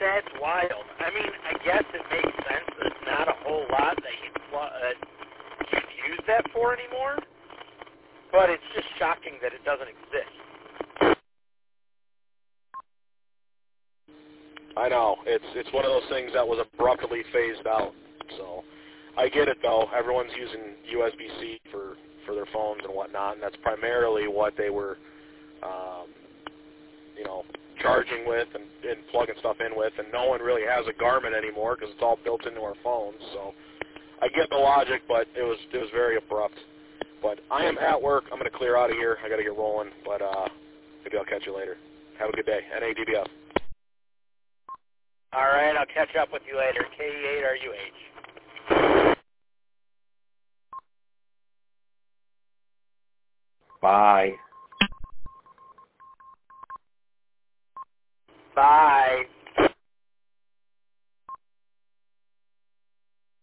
That's wild. I mean, I guess it makes sense. There's not a whole lot that you'd use that for anymore, but it's just shocking that it doesn't exist. I know. It's one of those things that was abruptly phased out. So I get it, though. Everyone's using USB-C for their phones and whatnot, and that's primarily what they were, charging with and plugging stuff in with, and no one really has a Garmin anymore because it's all built into our phones. So I get the logic, but it was very abrupt. But I am at work. I'm going to clear out of here. I got to get rolling, but maybe I'll catch you later. Have a good day. NADBF. All right, I'll catch up with you later. K8RUH. Bye. Bye.